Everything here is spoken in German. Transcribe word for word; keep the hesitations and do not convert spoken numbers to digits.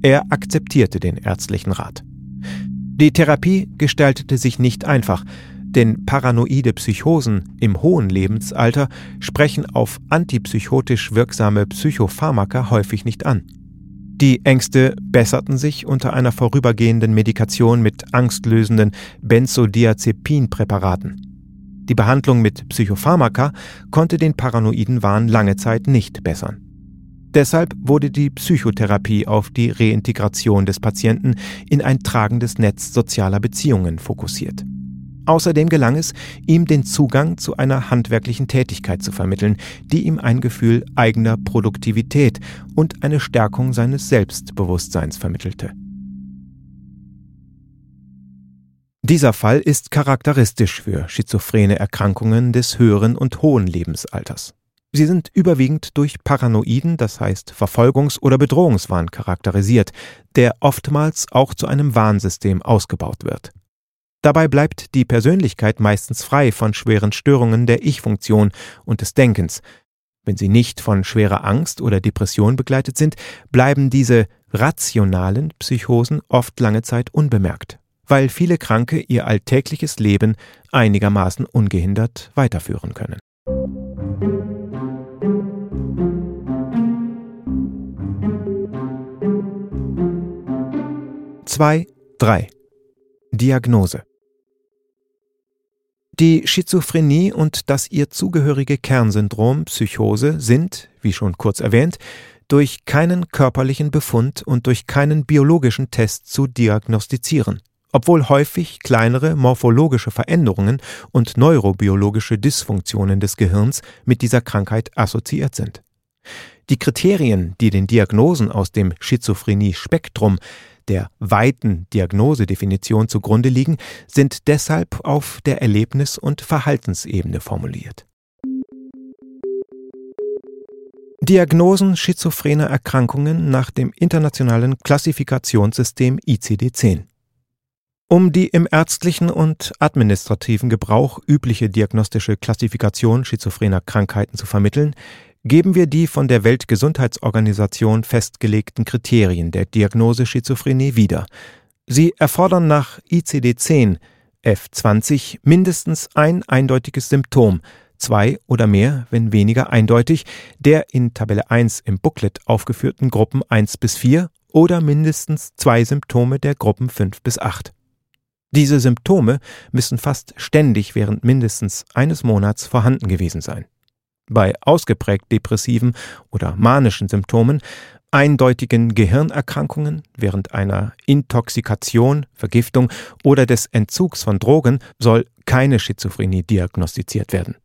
Er akzeptierte den ärztlichen Rat. Die Therapie gestaltete sich nicht einfach, denn paranoide Psychosen im hohen Lebensalter sprechen auf antipsychotisch wirksame Psychopharmaka häufig nicht an. Die Ängste besserten sich unter einer vorübergehenden Medikation mit angstlösenden Benzodiazepinpräparaten. Die Behandlung mit Psychopharmaka konnte den paranoiden Wahn lange Zeit nicht bessern. Deshalb wurde die Psychotherapie auf die Reintegration des Patienten in ein tragendes Netz sozialer Beziehungen fokussiert. Außerdem gelang es, ihm den Zugang zu einer handwerklichen Tätigkeit zu vermitteln, die ihm ein Gefühl eigener Produktivität und eine Stärkung seines Selbstbewusstseins vermittelte. Dieser Fall ist charakteristisch für schizophrene Erkrankungen des höheren und hohen Lebensalters. Sie sind überwiegend durch paranoiden, das heißt Verfolgungs- oder Bedrohungswahn charakterisiert, der oftmals auch zu einem Warnsystem ausgebaut wird. Dabei bleibt die Persönlichkeit meistens frei von schweren Störungen der Ich-Funktion und des Denkens. Wenn sie nicht von schwerer Angst oder Depression begleitet sind, bleiben diese rationalen Psychosen oft lange Zeit unbemerkt, weil viele Kranke ihr alltägliches Leben einigermaßen ungehindert weiterführen können. zwei drei Diagnose. Die Schizophrenie und das ihr zugehörige Kernsyndrom Psychose sind, wie schon kurz erwähnt, durch keinen körperlichen Befund und durch keinen biologischen Test zu diagnostizieren, obwohl häufig kleinere morphologische Veränderungen und neurobiologische Dysfunktionen des Gehirns mit dieser Krankheit assoziiert sind. Die Kriterien, die den Diagnosen aus dem Schizophrenie-Spektrum, der weiten Diagnosedefinition zugrunde liegen, sind deshalb auf der Erlebnis- und Verhaltensebene formuliert. Diagnosen schizophrener Erkrankungen nach dem internationalen Klassifikationssystem I C D zehn. Um die im ärztlichen und administrativen Gebrauch übliche diagnostische Klassifikation schizophrener Krankheiten zu vermitteln, geben wir die von der Weltgesundheitsorganisation festgelegten Kriterien der Diagnose Schizophrenie wieder. Sie erfordern nach I C D zehn F zwanzig mindestens ein eindeutiges Symptom, zwei oder mehr, wenn weniger eindeutig, der in Tabelle eins im Booklet aufgeführten Gruppen eins bis vier oder mindestens zwei Symptome der Gruppen fünf bis acht. Diese Symptome müssen fast ständig während mindestens eines Monats vorhanden gewesen sein. Bei ausgeprägt depressiven oder manischen Symptomen, eindeutigen Gehirnerkrankungen während einer Intoxikation, Vergiftung oder des Entzugs von Drogen soll keine Schizophrenie diagnostiziert werden.